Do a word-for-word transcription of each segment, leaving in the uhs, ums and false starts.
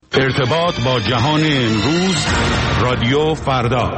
ارتباط با جهان امروز، رادیو فردا.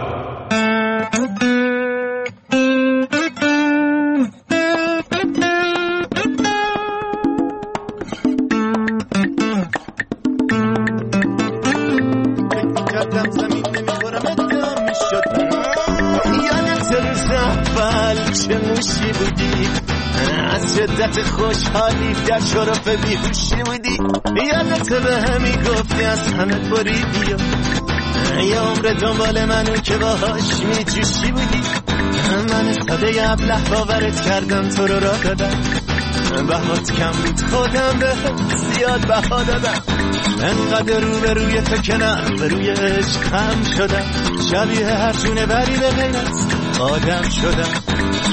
چه موشی بودی، از شدت خوشحالی در شرف بیهوشی بودی. یادت به همی گفتی از همه بریدی و یه عمر دنبال منو که باهاش میجوشی بودی. من ساده ابله باورت کردم، تو رو را دادم، بهات کم بود خودم به زیاد بها دادم. انقدر رو به روی تو کنم به روی عشقم شدم، شبیه هر جونه بری به غیرت آدم شدم.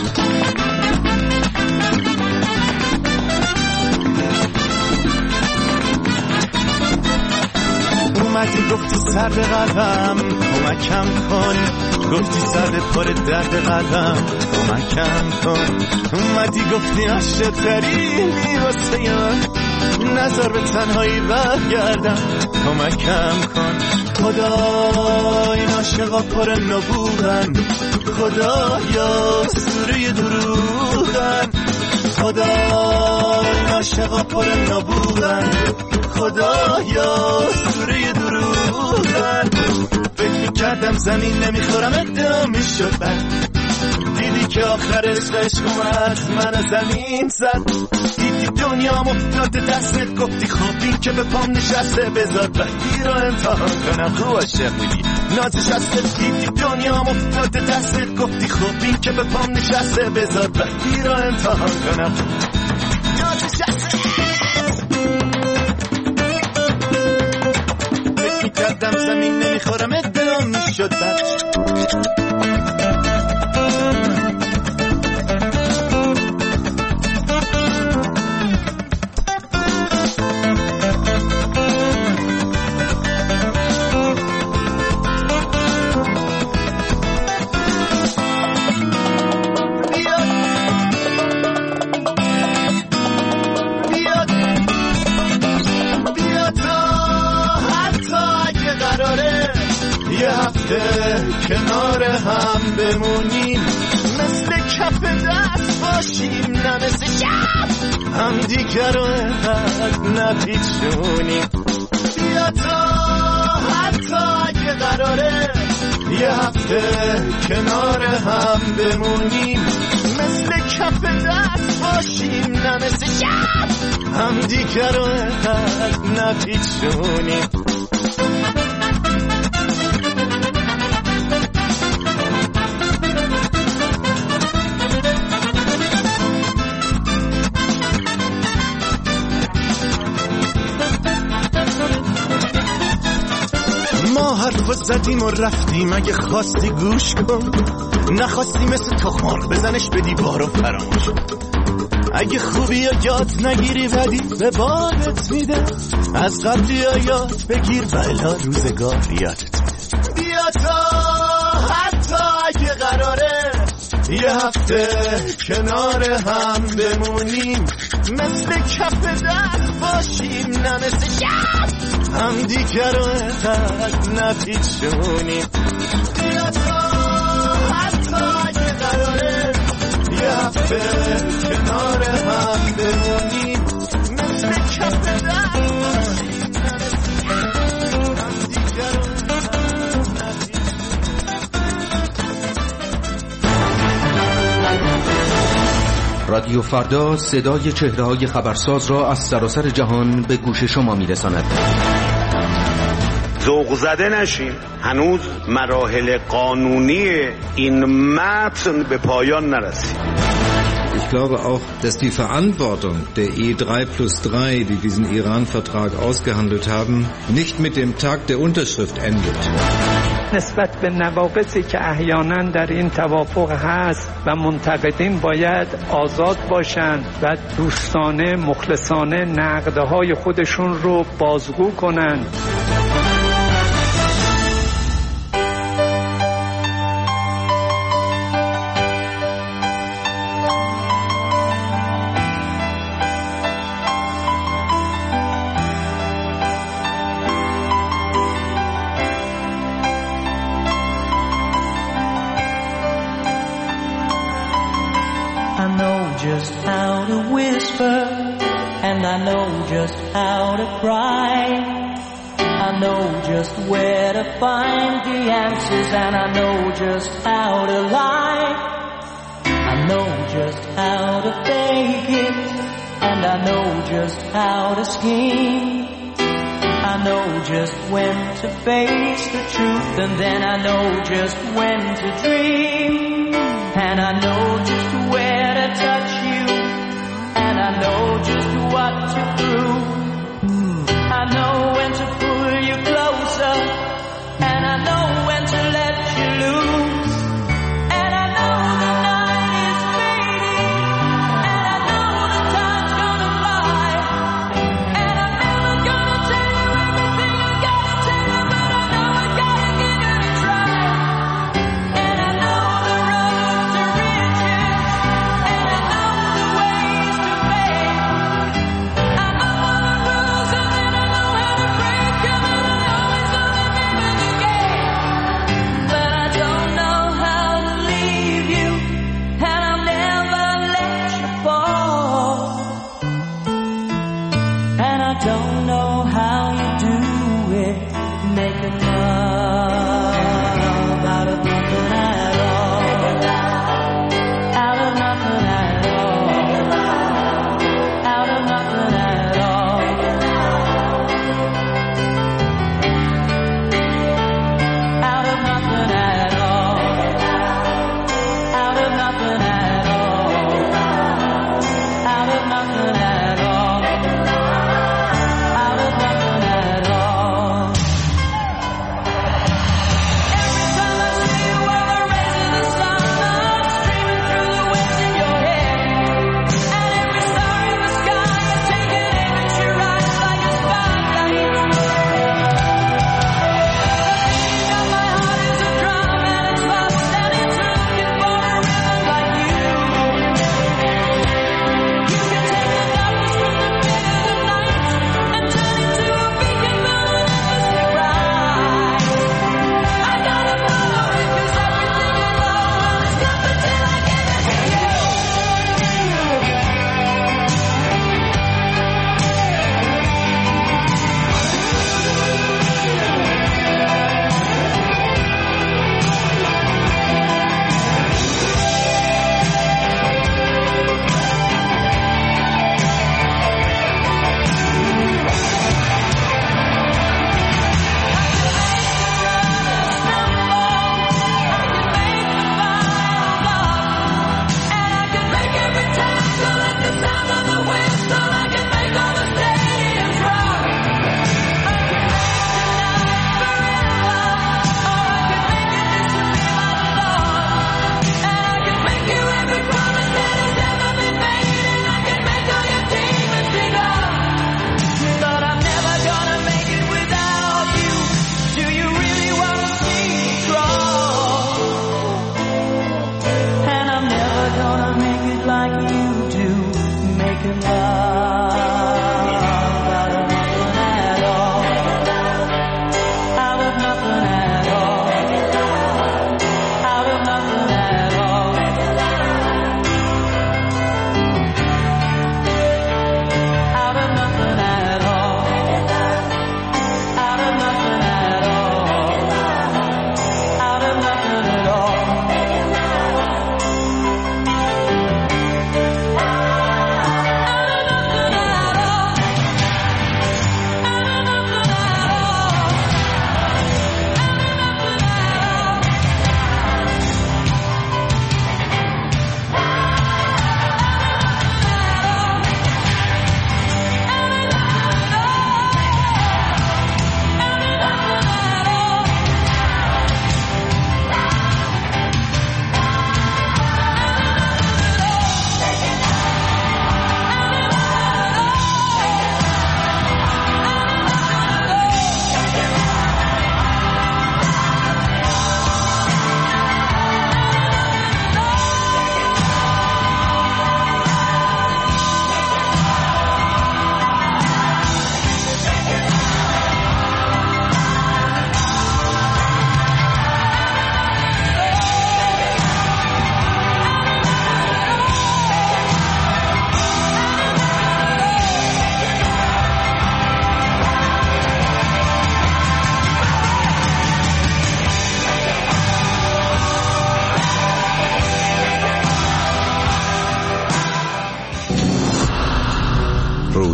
اومدی گفتی سرد قلبم کمکم کن، گفتی سرد پر درد قلبم کمکم کن. اومدی گفتی عاشق ترینی واسه من، نظر به تنهایی برگردم کمکم کن. خدا این عاشقا پر نبوغن، خدایا سوره دروغن. خدا این عاشقا پر نبوغن، خدایا سوره دروغن. فکر میکردم زمین نمیخورم ادام میشد بر، دیدی که آخر عشقش اومد من زمین زد. دیدی دنیا مفتاد دستت، گفتی خوبی که به پام نشسته، بذار بدی رو امتحان کنم. خوب عاشق بودی نازش هستت، دیدی دنیا مفتاد دستت، گفتی خوبی که به پام نشسته، بذار بدی رو امتحان کنم. نازش هستت فکر میکردم زمین نمیخورم ادام میشد بر. کنار هم بمونیم، مثل کف دست باشیم، نه مثل شب هم دیگر رو اینقدر نپیچونیم. بیا تا حتی اگه قراره یه هفته کنار هم بمونیم، مثل کف دست باشیم، نه مثل شب هم دیگر رو اینقدر نپیچونیم. حرف زدیم و رفتیم، اگه خواستی گوش کن، نخواستی مثل تخمار بزنش به دیوار و فراموش. اگه خوبی یا یاد نگیری بدی به بارت میده، از قبلی یا یاد بگیر بلا روزگار یادت میده. بیا تا حتی اگه قراره یه هفته کنار هم بمونیم، مثل کف دست باشیم، نه مثل شب هم دیگر رو اینقدر نپیچونیم. بیا تا حتی اگه قراره یه هفته کنار هم بمونیم، مثل کف دست باشیم، نه مثل شب هم دیگر رو اینقدر نپیچونیم. رادیو فردا صدای چهره‌های خبرساز را از سراسر جهان به گوش شما می‌رساند. ذوق زده نشیم، هنوز مراحل قانونی این متن به پایان نرسید. Ich glaube auch, dass die Verantwortung der E drei plus drei, die diesen Iran-Vertrag ausgehandelt haben, nicht mit dem Tag der Unterschrift endet. نسبت به نواقصی که احیانا در این توافق هست و منتقدین باید آزاد باشند و دوستانه مخلصانه نقدهای خودشون رو بازگو کنند. just how to cry. I know just where to find the answers, and I know just how to lie. I know just how to fake it, and I know just how to scheme. I know just when to face the truth, and then I know just when to dream. And I know just where to touch you, and I know just what to prove. I know when to pull you closer, and I know when to let you loose. And I know the night is fading, and I know the time's gonna fly. And I'm never gonna tell you everything I gotta tell you, but I know I gotta give it a try. And I know the road to riches, and I know the ways to fame. I know all the rules, and then I know how to break them, and I know it's all the name of the game. But I don't know how to leave you, and I'll never let you fall. And I don't know how you do it, making love out of nothing at all. Out of nothing at all. Out of nothing at all. Out of nothing at all. Out of nothing at all. Out of nothing at all. Out of nothing at all.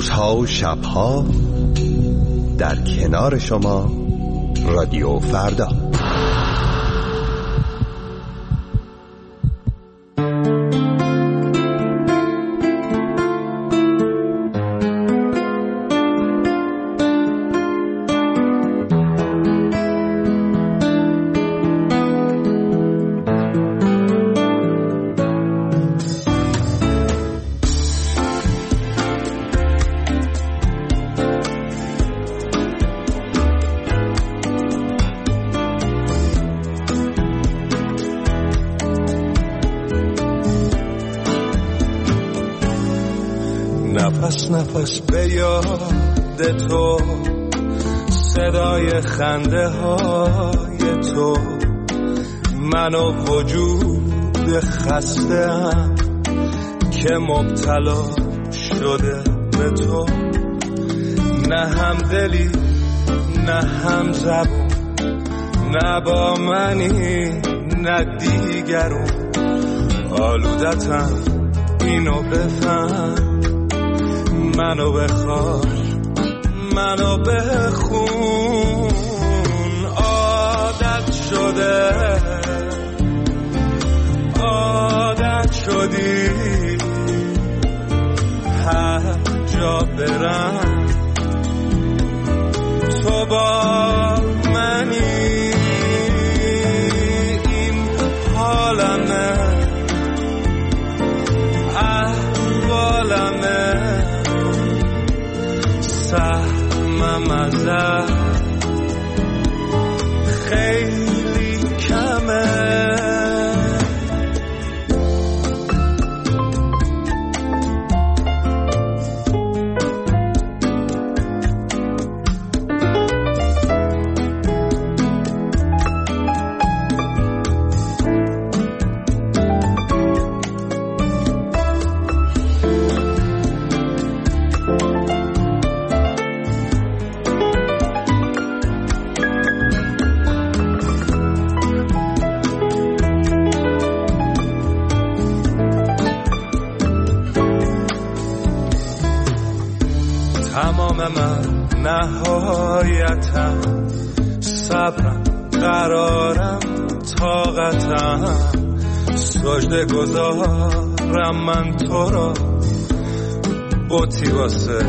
روزها و شبها در کنار شما رادیو فردا. نفس نفس به یاد تو، صدای خنده های تو، من و وجود خسته‌ام که مبتلا شده به تو. نه هم دلی نه هم زبون، نه با منی نه دیگرون. آلودتم اینو بفهم، منو بخوار منو بخون. عادت شده عادت شدی، هر جا برم تو با منی. این حالمه احوالمه، سهمم ازت خیلی کمه. تمام من نهایتم، صبرم قرارم طاقتم، سجده گذارم من تو را، بطی واسه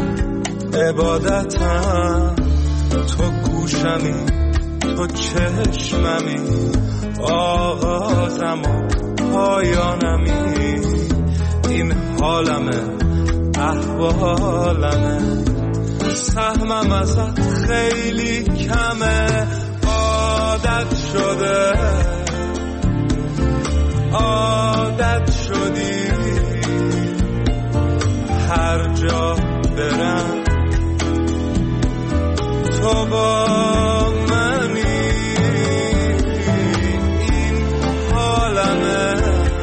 عبادتم. تو گوشمی تو چشممی، آغازم و پایانمی. این حالمه احوالمه، سهمم ازت خیلی کمه. عادت شده عادت شدی، هر جا برم تو با منی. این حالمه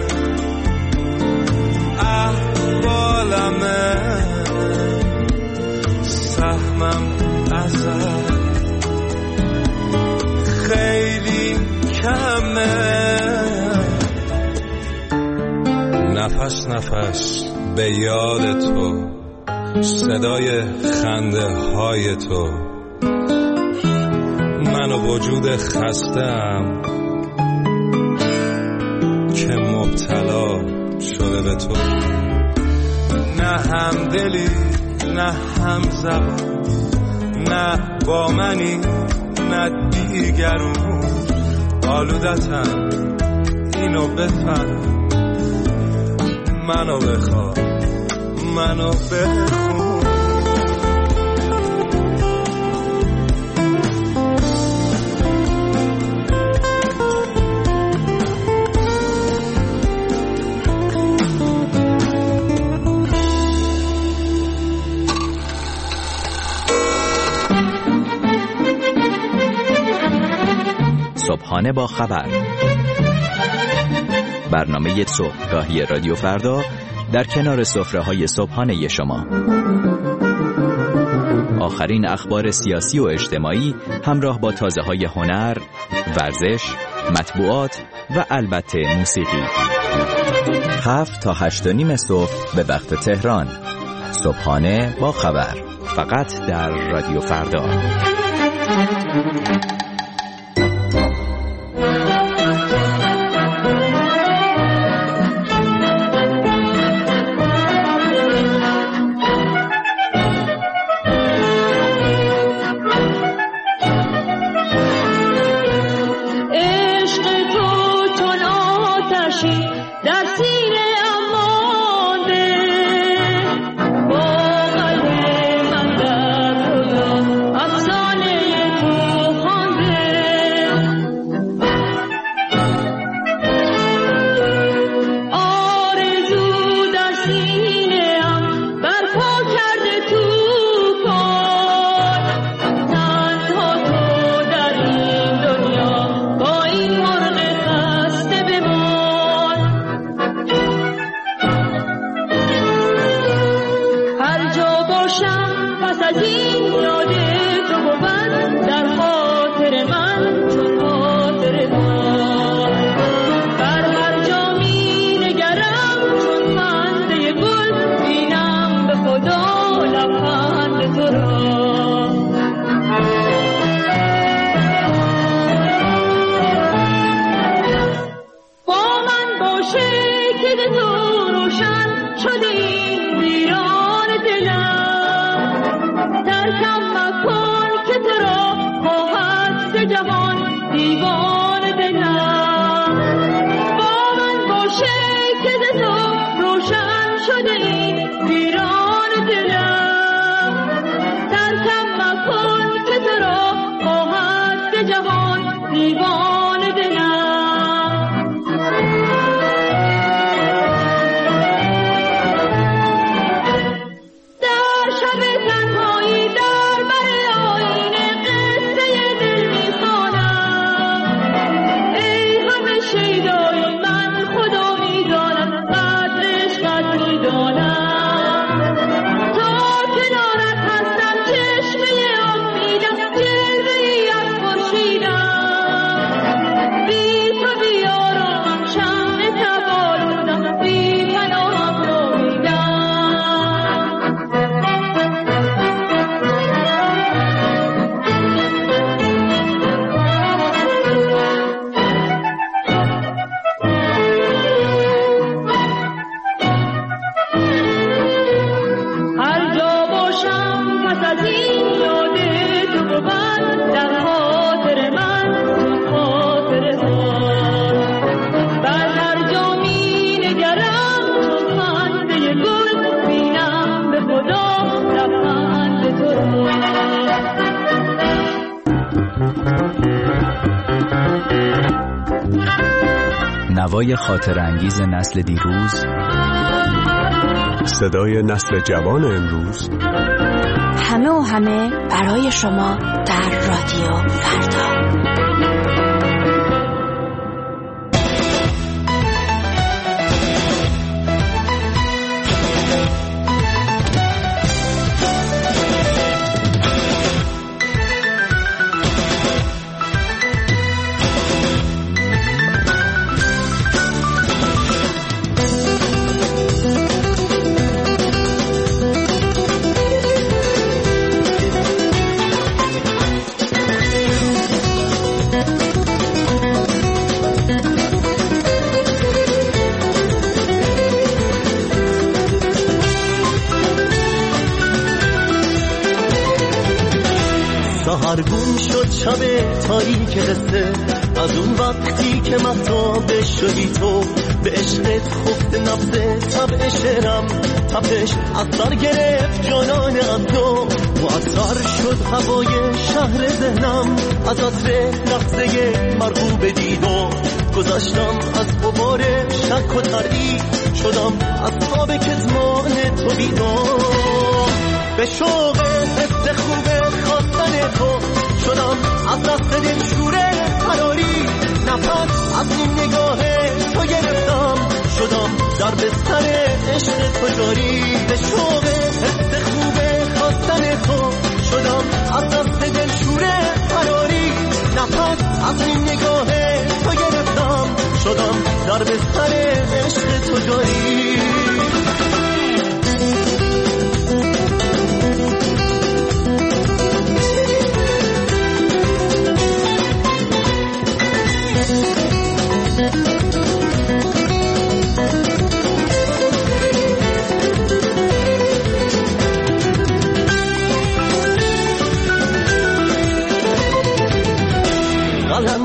احوالمه، سهمم ازت خیلی کمه. نفس نفس به یاد تو، صدای خنده های تو، من و وجود خسته‌ام که مبتلا شده به تو. نه هم دلی نه هم زبان، نه با منی نه دیگرون. آلودتم اینو بفهم، منو بخواه منو بخون. صبحانه با خبر، برنامه صبحگاهی رادیو فردا در کنار سفره‌های صبحانه شما. آخرین اخبار سیاسی و اجتماعی همراه با تازه‌های هنر، ورزش، مطبوعات و البته موسیقی. هفت تا هشت و نیم صبح به وقت تهران. صبحانه با خبر، فقط در رادیو فردا. نوای خاطر انگیز نسل دیروز، صدای نسل جوان امروز، همه و همه برای شما در رادیو فردا. سحرگون شد شب تاریک قصه، از اون وقتی که مهتاب شدی تو، به عشقت خفت نفس طبع شعرم، تپش اثر گرفت جانان عبدو، مؤثر شد هوای شهر ذهنم، از عطر لحظه مرغوب دیدو، گذاشتم از غبار شک و تردید، شدم از خواب کتمان تو بیدار، به شوق حس خوب خواستن تو شدم، از دست دل شوره فراری، نفس از این نگاه تو گرفتم، شدم در بستر عشق تو جاری، به شوق حس خوب خواستن تو شدم، از دست دل شوره فراری، نفس از این نگاه تو گرفتم، شدم در بستر عشق تو جاری.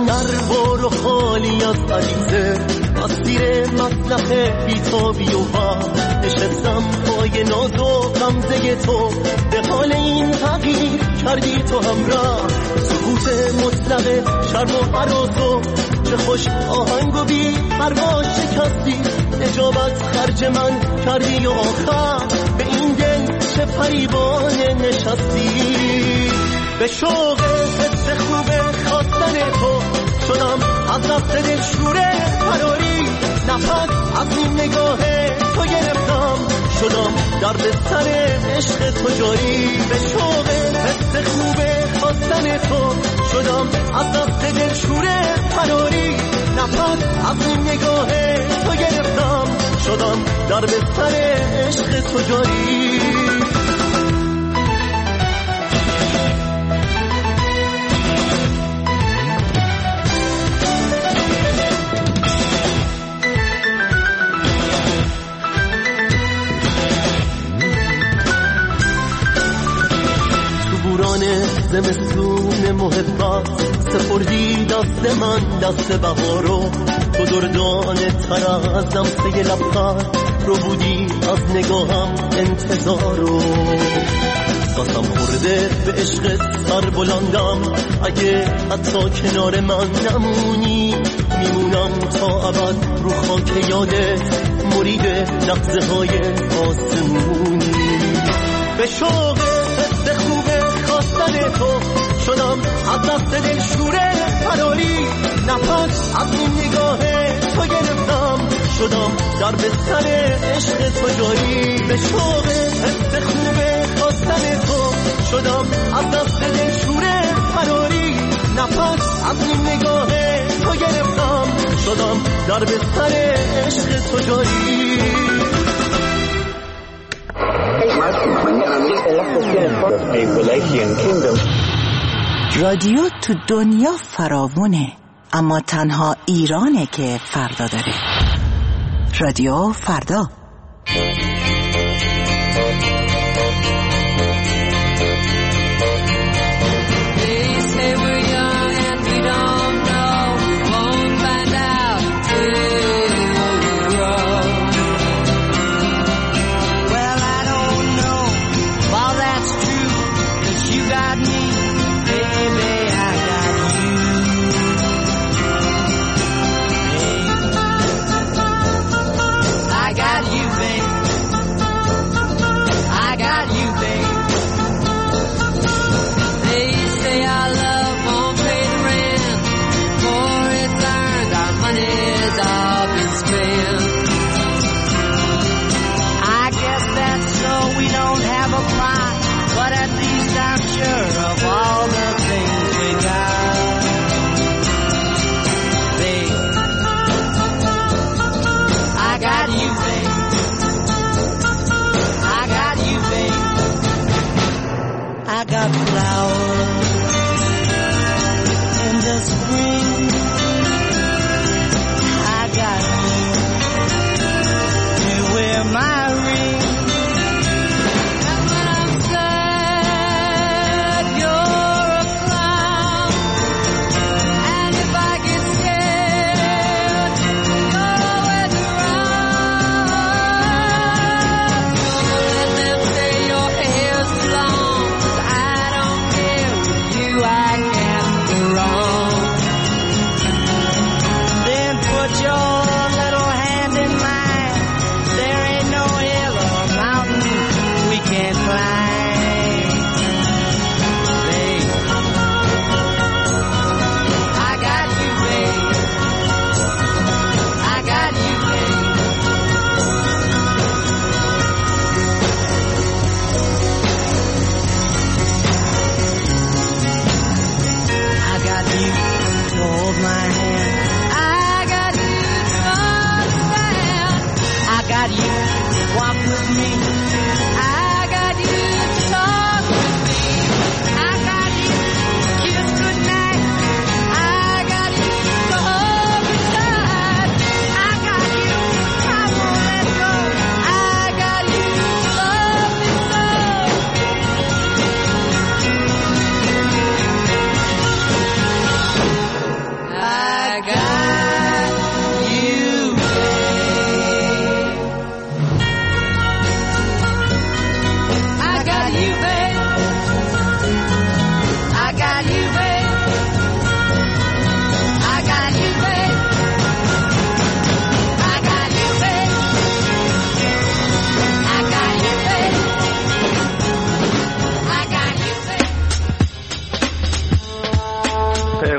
نروار و خالی از غریزه، مسیر مسلخ بیتابی و ها نشستم پای ناز و غمزه تو، به حال این حقیر کردی تو همراه، سکوت مطلق شرم و حراس و چه خوش آهنگ و بی پروا شکستی، اجابت خرج من کردی و آخر به این دل چه فریبانه نشستی. به شوق حس خوبه خواستن تو شدم از رفت دل شوره فراری، نفس از این نگاه تو گرفتم شدم در بستر عشق تو جاری. به شوق حس خوبه خواستن تو شدم از رفت دل شوره فراری، نفس از این نگاه تو گرفتم شدم در بستر عشق تو جاری. زمستون محبت سپردی دست من دست بهارو، تو دردانه تر از لمسه لبخند رو بودی از نگاهم انتظارو. قسم خورده به عشق سر بلندم، اگه حتی کنار من نمونی میمونم تا ابد رو خاک یادت مرید لحظه های آسمونی. به شوق حس خوبه خواستن تو شدم از دست دل شوره فراری، نفس از این نگاه تو گرفتم شدم در بستر عشق تو جاری. به شوق حس خوبه خواستن تو شدم از دست دل شوره فراری، نفس از این نگاه تو گرفتم شدم در بستر عشق تو جاری. رادیو تو دنیا فراوونه، اما تنها ایرانه که فردا داره. رادیو فردا. I got you.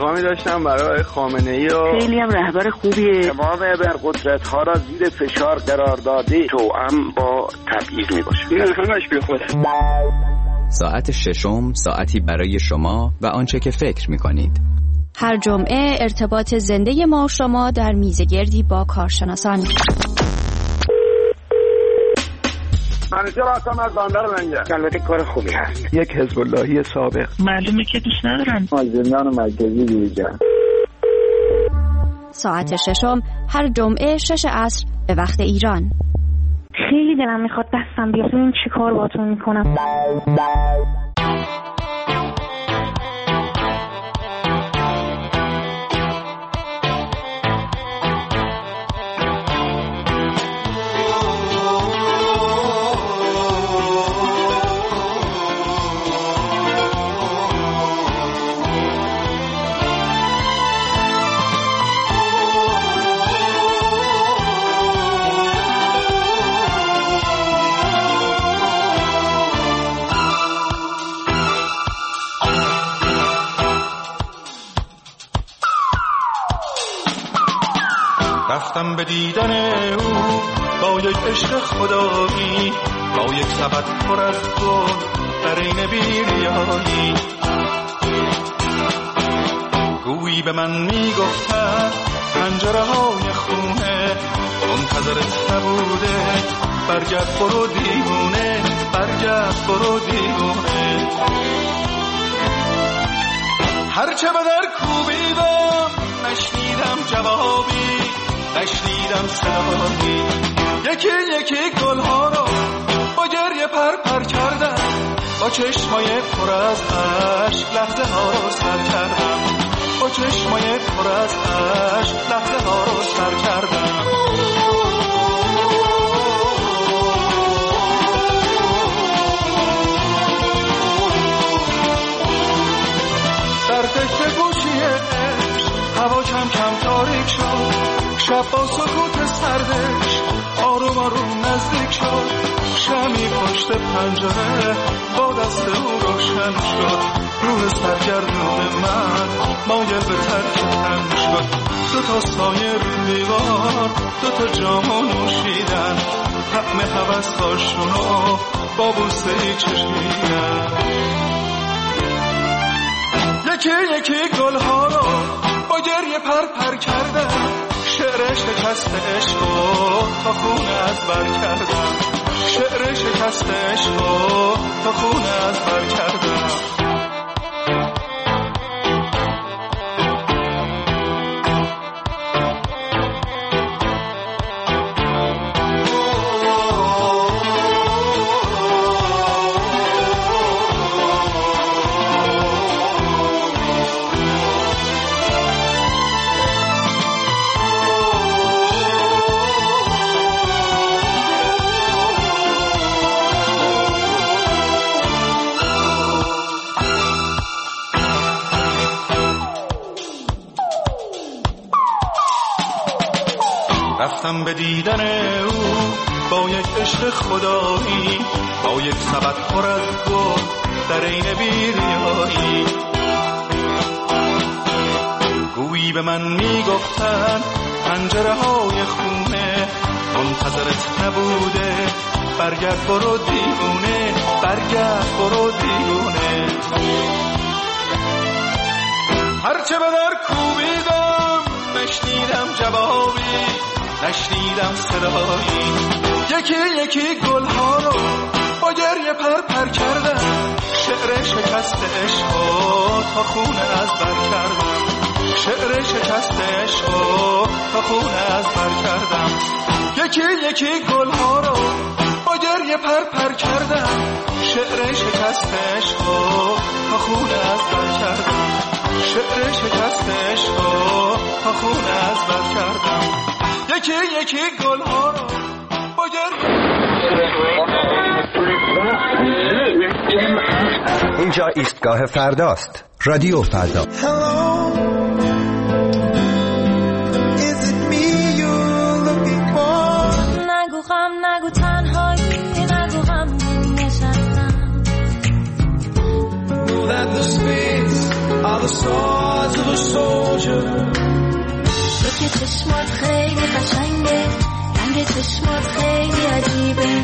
پیغامی داشتم برای خامنه‌ای و خیلی هم رهبر خوبیه. تمام ابرقدرت‌ها را زیر فشار قرار داده توأم با تبعیض میباشه. این همش بیخوده. ساعت ششم ساعتی برای شما و آنچه که فکر می‌کنید. هر جمعه ارتباط زنده ما و شما در میزگردی با کارشناسان. منیجر هستم از بندر منجر. البته کار خوبی هست. یک حزب اللهی سابق. معلومه که دوست ندارن. از زندان مرکزی بیرون. ساعت ششم هر جمعه شش عصر به وقت ایران. خیلی دلم میخواد دستم بیاد ببین چی کار باهاتون میکنم. رفتم به دیدن او با یک عشق خدایی، با یک سبد پر از گل در این بی‌ریایی. گویی به من میگفتن پنجره های خونه منتظرت نبوده، برگرد برو دیوونه، برگرد برو دیوونه. هرچه به در کوبیدم نشنیدم جوابی، نشنیدم صدایی. یکی یکی گلها رو با گریه پر پر کردم، با چشمای پر از اشک لحظه ها رو سر کردم، با چشمای پر از اشک لحظه ها رو سر کردم. در فکر گوشی عشق هوا کم کم تاریک شد، شب با سکوت سردش آروم آروم نزدیک شد. شمی پشت پنجره با دست او روشن شد، روح سرگردون من مایل به ترک تن شد. دو تا سایه رو دیوار، دو تا جامو نوشیدن، طعم هوس‌هاشونو با بوسه‌ای چشیدن. یکی یکی گلها رو با گریه پر پر کردم، شعر شکست عشقو تا خونه از بر کردم، شعر شکست عشقو تا خونه از بر کردم. رفتم به دیدن او با یک عشق خدایی، با یک سبد پر از گل در این بی‌ریایی. گویی به من میگفتن پنجره های خونه منتظرت نبوده، برگرد برو دیوونه، برگرد برو دیوونه. هرچه به در کوبیدم نشنیدم جوابی، نشنیدم صدایی. یکی یکی گلها رو با گریه پر پر کردم، شعر شکست عشقو تا خونه از بر کردم، شعر شکست عشقو تا خونه از بر کردم. یکی یکی گلها رو با گریه پر پر کردم، شعر شکست عشقو تا خونه از بر کردم، شعر شکست عشقو تا خونه از بر کردم. یکی یکی گلها رو با اینجا ایستگاه فرداست، رادیو فردا. نگو غم نگو تنهایی، نگو غم نشستم. That the streets are are the swords of a soldier. تو که چشمات خیلی قشنگه، رنگ چشمات خیلی عجیبه.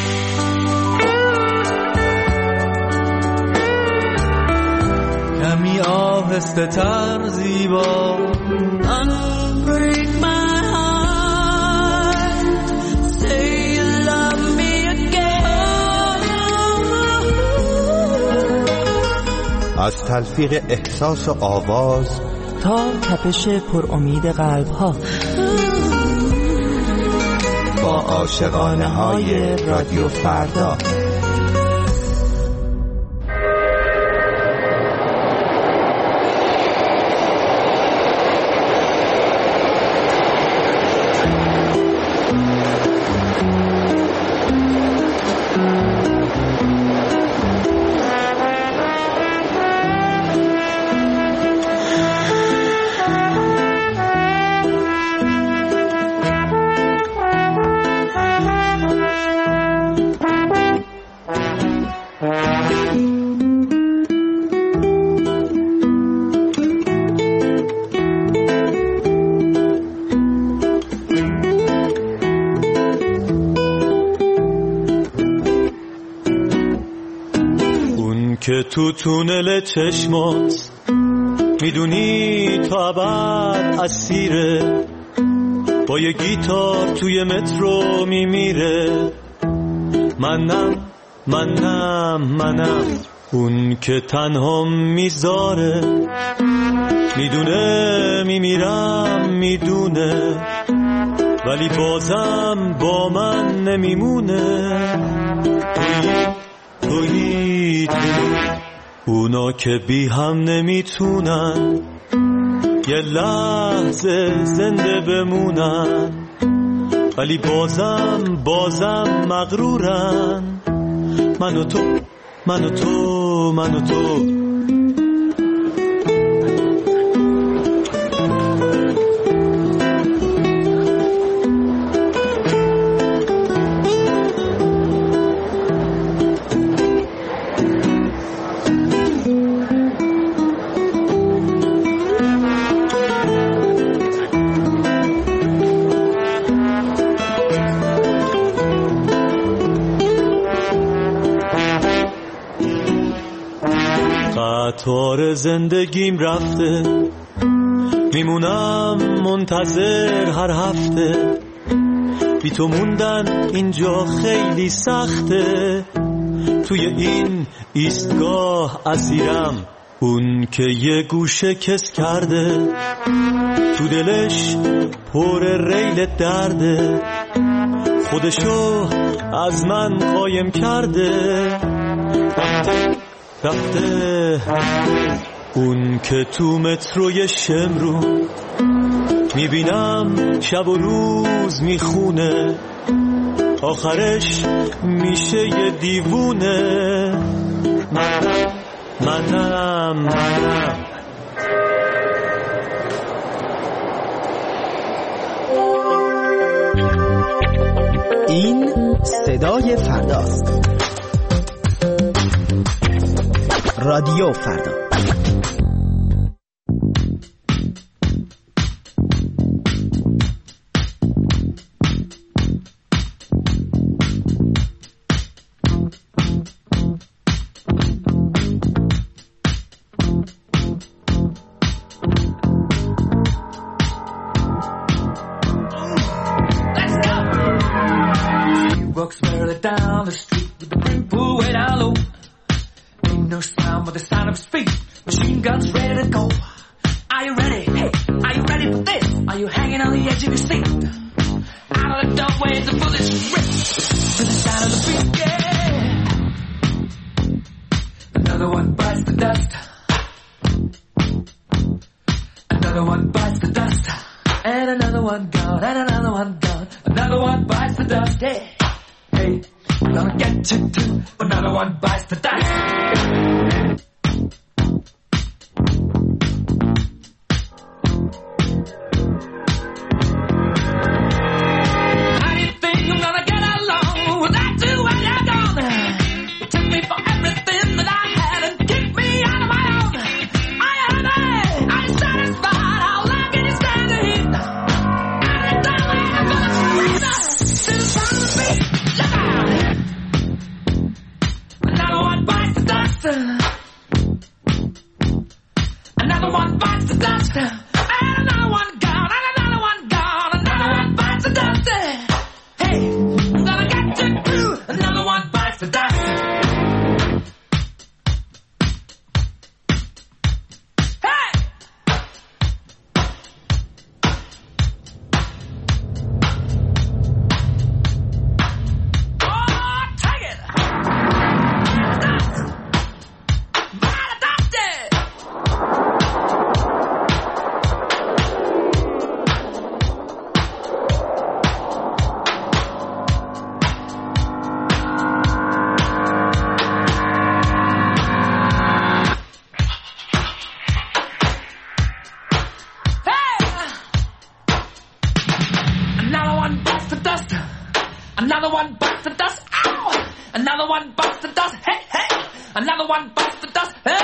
کمی آهسته تر زیبا. Unbreak my heart, say you love me again. از تلفیق احساس و آواز تا تپش پر امید قلب ها، با عاشقانه های رادیو فردا. که تو تونل چشمات میدونی تا ابد اسیره، با یه گیتار توی مترو میمیره. منم منم منم اون که تنها میذاره، میدونه میمیرم میدونه، ولی بازم با من نمیمونه. توی توی توی اونا که بی هم نمیتونن یه لحظه زنده بمونن، ولی بازم بازم مغرورن. من و تو من و تو من و تو. قطار زندگیم رفته، میمونم منتظر هر هفته. بی تو موندن اینجا خیلی سخته، توی این ایستگاه اسیرم. اون که یه گوشه کس کرده، تو دلش پر ریل درده، خودشو از من قایم کرده. رفته رفته اون که تو متروی شمرو، میبینم شب و روز میخونه، آخرش میشه یه دیوونه. منم منم منم این صدای فرداست. رادیو فردا. Walks merrily down the street with the brim pulled way down low. Ain't no sound but the sound of speed. Machine guns ready to go. Are you ready? Hey, are you ready for this? Are you hanging on the edge of your seat? Out of the doorway, the bullets rip to the sound of the beat. Yeah. Another one bites the dust. Another one bites the dust. And another one gone. And another one gone. Another one bites the dust. Hey. Hey, I'm gonna get you too. Another one bites the dust. How do you think I'm gonna get along without you when you're gone? You took me for everything that I had and kicked me out of my own. I had a Another one bites the dust, and another one gone, and another one gone. Another one bites the dust. Hey, I'm gonna get you through. Another one bites the dust. Another one bites the dust. Ow! Another one bites the dust. Hey, hey! Another one bites the dust. Hey!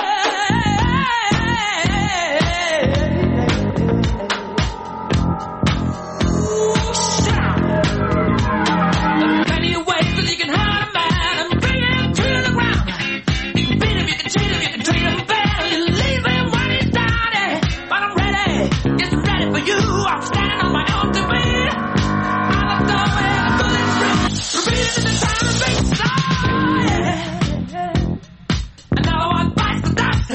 Ooh, shout! There are plenty of ways that you can hurt a man and bring him to the ground. You can beat him, you can cheat him, you can treat him bad, you leave him when he's down. But I'm ready, yes, I'm ready for you. I'm standing on my own to win. Another one bites the dust.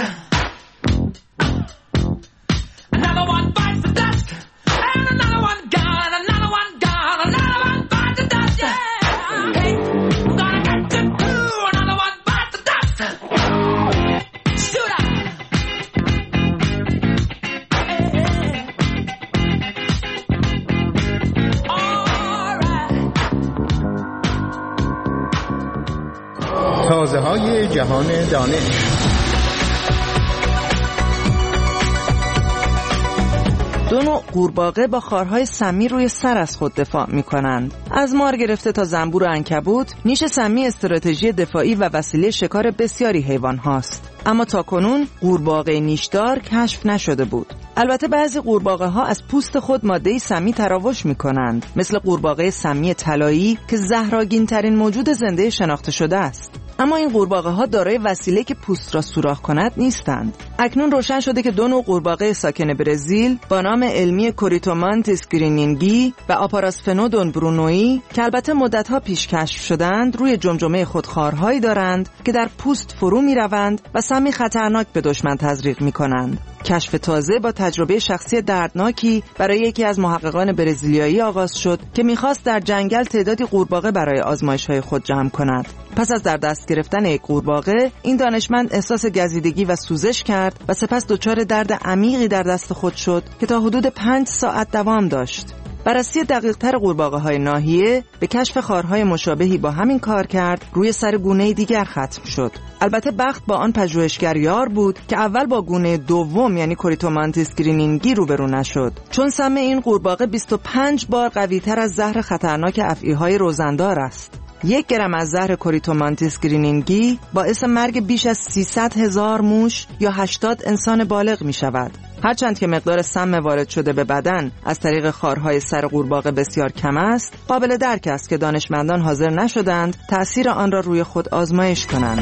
Another one bites the dust. And another one gone. Another one gone. Another one bites the dust. Yeah. Hey, I'm gonna get you through. Another one bites the dust. Shoot up. تازه های جهان دانش. دو نوع قورباغه با خارهای سمی روی سر از خود دفاع می کنند. از مار گرفته تا زنبور و عنکبوت، نیش سمی استراتژی دفاعی و وسیله شکار بسیاری حیوان هاست. اما تاکنون قورباغه نیشدار کشف نشده بود. البته بعضی قورباغه ها از پوست خود ماده سمی تراوش می کنند، مثل قورباغه سمی طلایی که زهرآگین ترین موجود زنده شناخته شده است. اما این قورباغه ها دارای وسیله که پوست را سوراخ کند نیستند. اکنون روشن شده که دو نوع قورباغه ساکن برزیل با نام علمی کوریتومانتیس گرینینگی و آپاراسفنودون برونویی که البته مدت‌ها پیش کشف شدند، روی جمجمه خود خارهایی دارند که در پوست فرو می‌روند و سمی خطرناک به دشمن تزریق می‌کنند. کشف تازه با تجربه شخصی دردناکی برای یکی از محققان برزیلیایی آغاز شد که می‌خواست در جنگل تعدادی قورباغه برای آزمایش‌های خود جمع کند. پس از در دست گرفتن یک قورباغه، این دانشمند احساس گزیدگی و سوزش کرد و سپس دچار درد عمیقی در دست خود شد که تا حدود پنج ساعت دوام داشت. بررسی دقیق‌تر قورباغه‌های ناحیه به کشف خارهای مشابهی با همین کار کرد روی سر گونه دیگر ختم شد. البته بخت با آن پژوهشگر یار بود که اول با گونه دوم یعنی کوریتومانتیس گرینینگی روبرو نشد، چون سم این قورباغه بیست و پنج بار قوی‌تر از زهر خطرناک افعی‌های روزندار است. یک گرم از زهر کوریتومانتیس گرینینگی باعث مرگ بیش از سیصد هزار موش یا هشتاد انسان بالغ می شود. هرچند که مقدار سم وارد شده به بدن از طریق خارهای سر قورباغه بسیار کم است، قابل درک است که دانشمندان حاضر نشدند تأثیر آن را روی خود آزمایش کنند.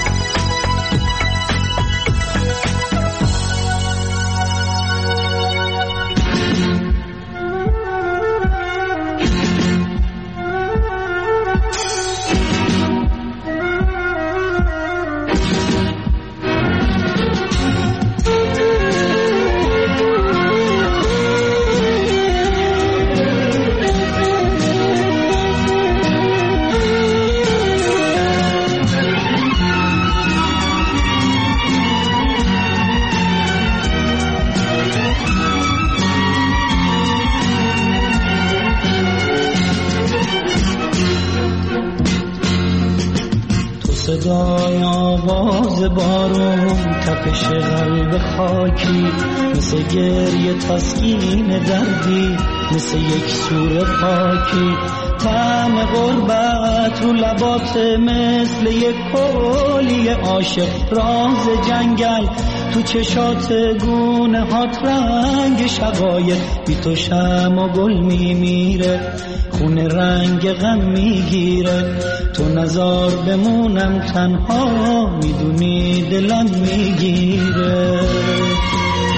صدای آواز بارون، تپش قلب خاکی، مثل گریه تسکین دردی، مثل یک سور پاکی، طعم غربت رو لبات مثل یک کولی عاشق، راز جنگل تو چشات گونه هات، رنگ شقایق بی تو شم و گل میمیره، خونه رنگ غم میگیره، تو نزار بمونم تنها، میدونی دلم میگیره.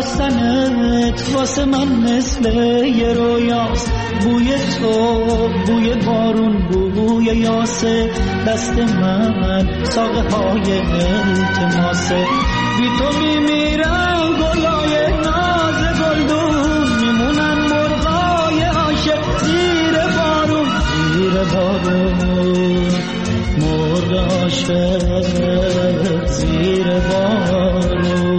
خواستنت واسه من مثل یه رویاست، بوی تو بوی بارون بوی یاسه، دست من ساقه های التماسه، بی تو میمیرم گلای ناز گلدون، میمونن مرغای عاشق زیر بارون، زیر بارون مرغ عاشق زیر بارون.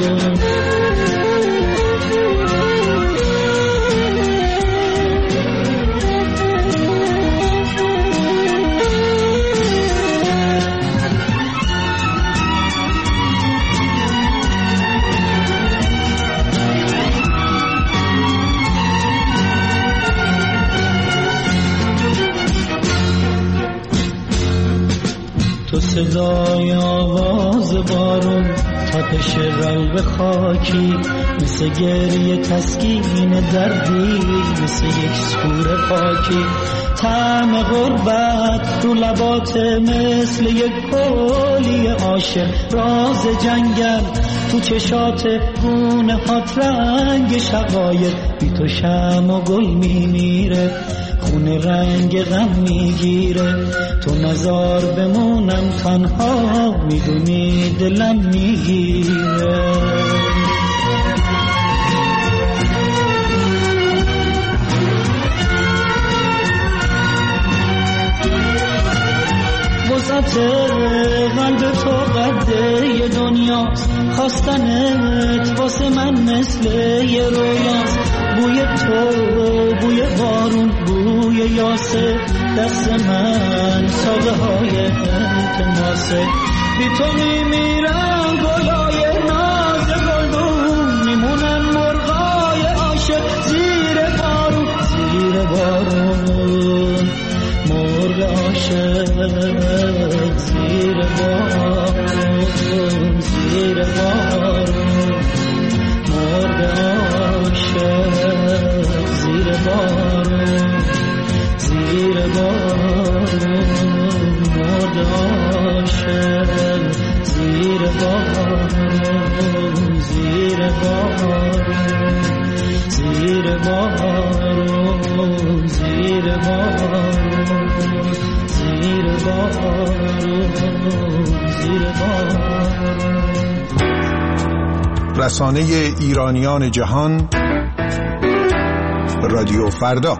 صدای آواز بارون، تپش قلب خاکی، مثل گریه تسکین دردی، مثل یک سور پاکی، طعم غربت رو لبات مثل یک گلی عاشق، راز جنگل تو چشات گونه هات رنگ شقایق، بی تو شمع و گل میمیره، خونه رنگ غم میگیره، تو نزار بمونم تنها، میدونی دلم میگیره. وسط قلب تو قده یه دنیاست، خواستنت واسه من مثل یه رویاست، بوی تو بوی بارون بوی یاسه، دست من ساقه های التماسه، بی تو میمیرم گلای ناز گلدون، میمونن مرغای عاشق زیر بارون، زیر بارون مرغ عاشق زیر بارون، زیر بارون مرغ عاشق زیر بارون، زیر بارون مرغ عاشق زیر بارون، زیر بارون زیر بارون، زیر بارون زیر بارون، زیر بارون. رسانه ایرانیان جهان، رادیو فردا.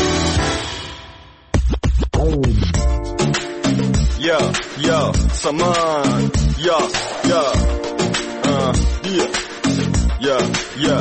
یا یا سامان یا یا یا یا یا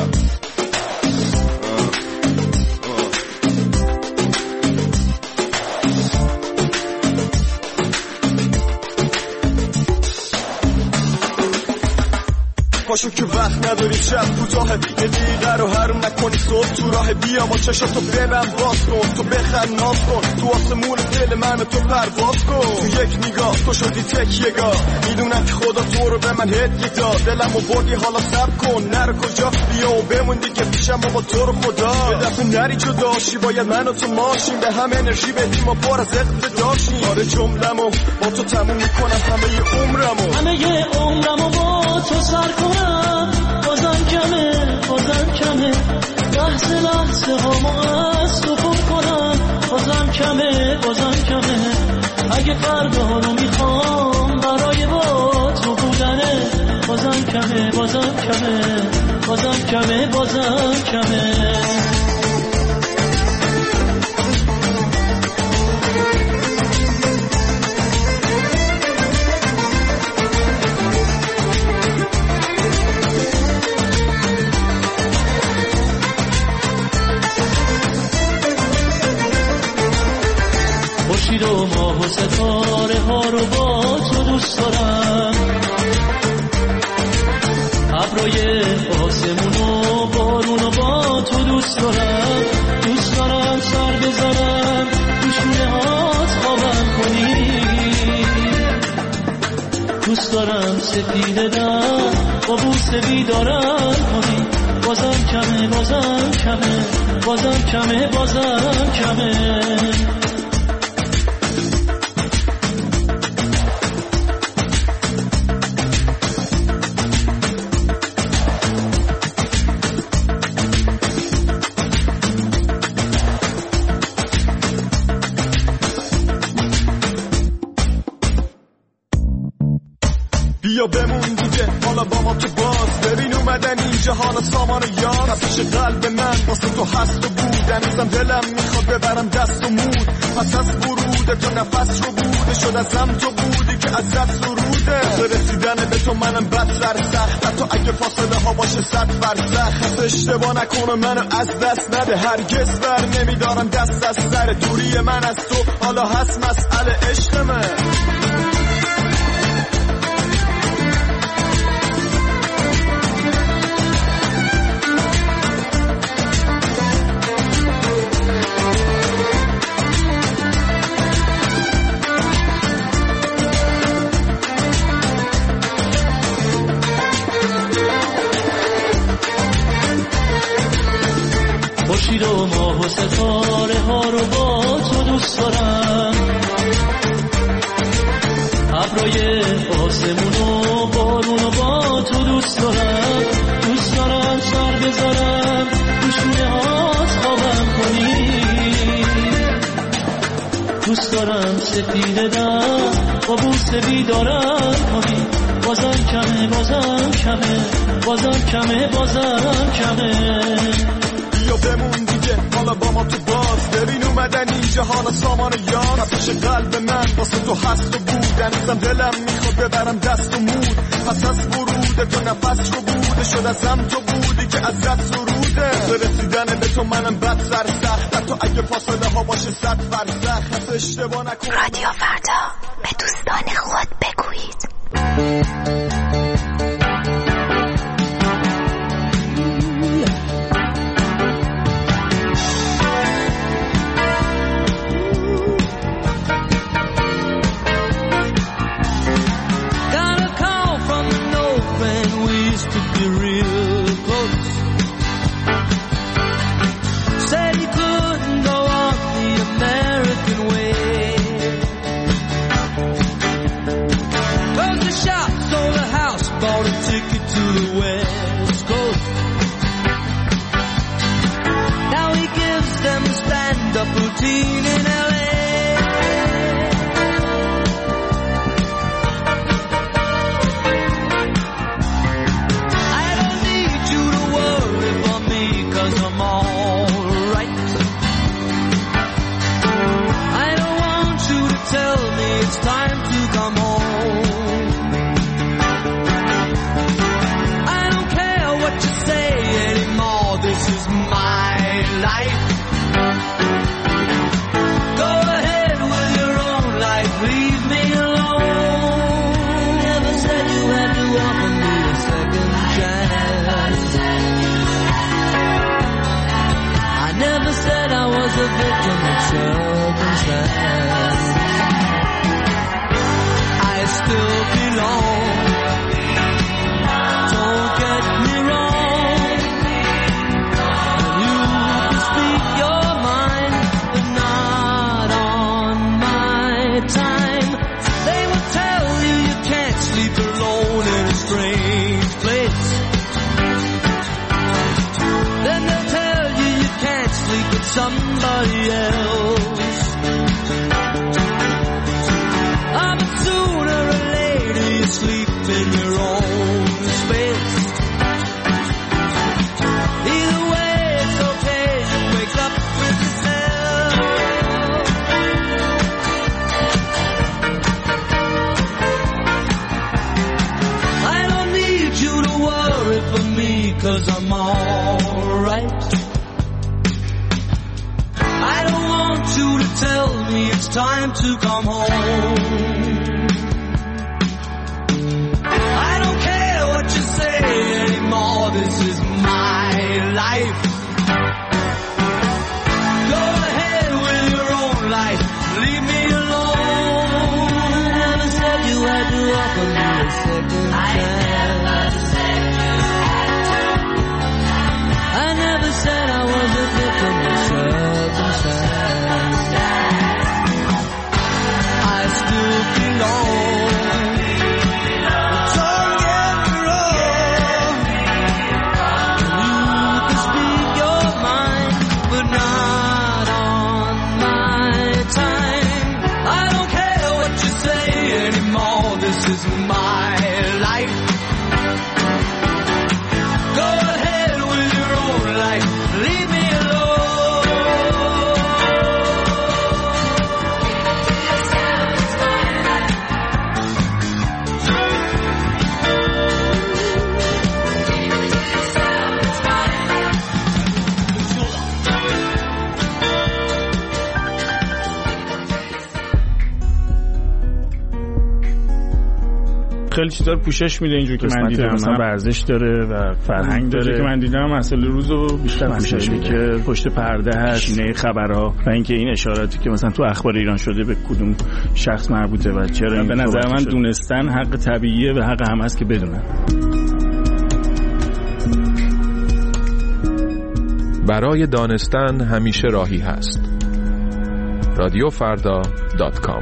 پاشو که وقت نداری، شب کوتاه، یه دقیقه رو حروم نکنی، صبح تو راه بیا با چشاتو ببند باز کن، تو بخند ناز کن، تو آسمون دل من تو پرواز کن، تو یک نگاه تو شدی تکیه‌گاه، میدونم که خدا تو رو به من هدیه داد، دلمو بردی حالا صبر کن، نرو کجا بیا و بموندی که پیشم بابا تو رو خدا، یه دفعه نری جداشی، باید من و تو ماشین، به هم انرژی بدیم و پر از اقتداشیم، آره جمله‌مو با تو تموم میکنم، همه عمرمو همه عمرمو با تو سر کنم، بازم کمه بازم کمه، لحظه لحظه هامو از تو پر کنم، بازم کمه بازم کمه، اگه فردا رو میخوام برای با تو بودنه، بازم کمه بازم کمه، بازم کمه بازم کمه. خورشید و ماه و ستاره ها رو با تو دوست دارم، ابرای آسمون و بارون رو با تو دوست دارم، دوست دارم سر بذارم تو شونه هات خوابم کنی، دوست دارم سفید دم با بوسه بیدارم کنی، بازم کمه بازم کمه، بازم کمه بازم کمه. بیا بمون دیگه حالا با ما تو باز ببین اومدن اینجا حالا سامان یار تپش قلب من واسه تو هست و بود هنوزم دلم میخواد ببرم دست و مود پس از ورود تو نفس رو بوده شد ازم تو بودی که ازت سروده رسیدن به تو منم بدتر سخت حتی اگه فاصله ها باشه صد فرسخ حتی اشتباه نکنه منو از دست نده هرگز بر نمیدارم دست از سر دوری من از تو حالا هست مسئله عشق من خورشید و ماه و ستاره ها رو با تو دوست دارم ابرای آسمون و بارون رو با تو دوست دارم دوست دارم سر بذارم تو شونه هات خوابم کنی دوست دارم سفید دم با بوسه بیدارم کنی بازم کمه بازم کمه بازم کمه بازم کمه بیا بمون دیگه حالا با ما تو باز ببین اومدن اینجا حالا سامان یار تپش قلب من واسه تو هست و بود هنوزم دلم میخواد ببرم دست و مود پس از ورود تو نفس رو بوده شد ازم تو بودی که ازت سروده رسیدن به تو منم بدتر سخت حتی اگه فاصله ها باشه صد فرسخ حتی اشتباه نکن رادیو فردا به دوستان خود بگویید routine in L A I don't need you to worry for me cause I'm alright I don't want you to tell me it's time to come home I don't care what you say anymore this is my life a victim of circumstance I still belong don't get me wrong you can speak your mind but not on my time they will tell you you can't sleep alone in a strange place then they'll tell you you can't sleep with somebody else ah, but sooner or later you sleep in your own space either way it's okay you wake up with yourself I don't need you to worry for me cause I'm alright you to tell me it's time to come home I don't care what you say anymore this is my life go ahead with your own life leave me alone I never said you had to offer me a second chance I never said I was a victim of circumstance I still belong don't get me wrong you can speak your mind but not on my time I don't care what you say anymore this is my life خیلی چیزا رو پوشش میده اینجوری که من دیدم، مثلا ورزش داره و فرهنگ داره که من دیدم مسئله روزو بیشتر پوشش میده که پشت پرده هست، شینه خبرها و اینکه این اشاراتی که مثلا تو اخبار ایران شده به کدوم شخص مربوطه و چرا. به نظر من دونستن حق طبیعیه و حق هم هست که بدونن. برای دانستن همیشه راهی هست. رادیو فردا دات کام.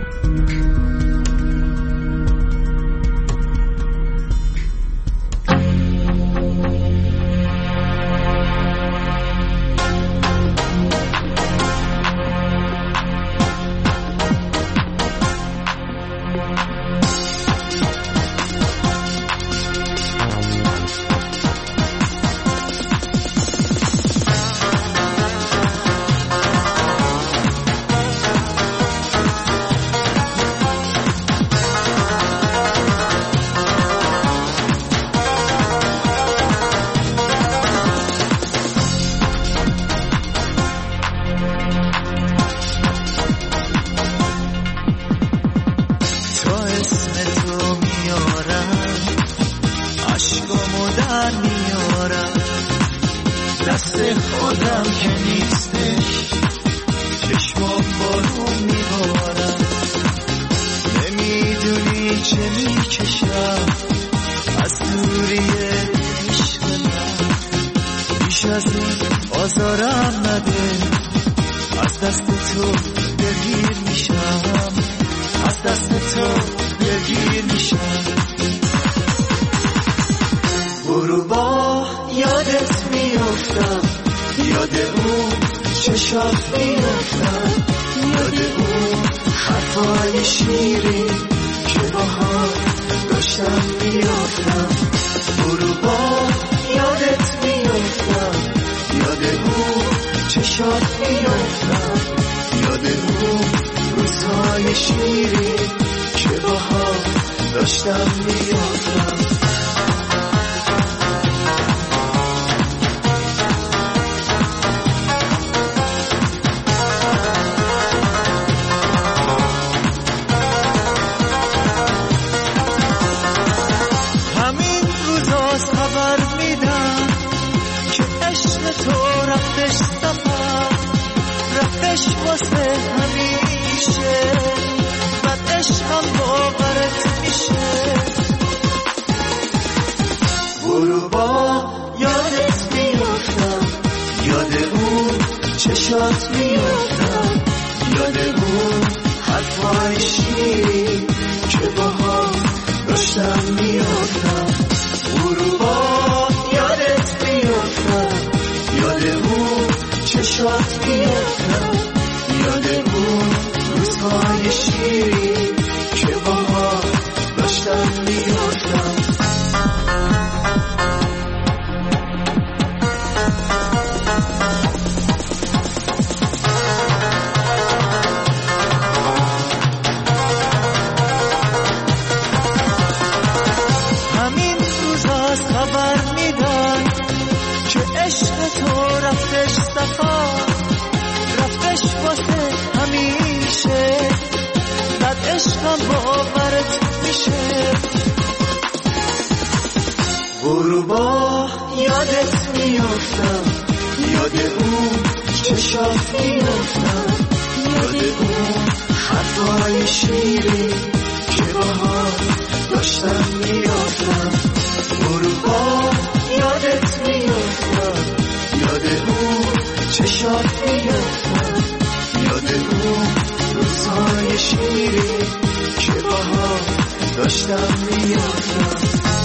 داشتم میافتم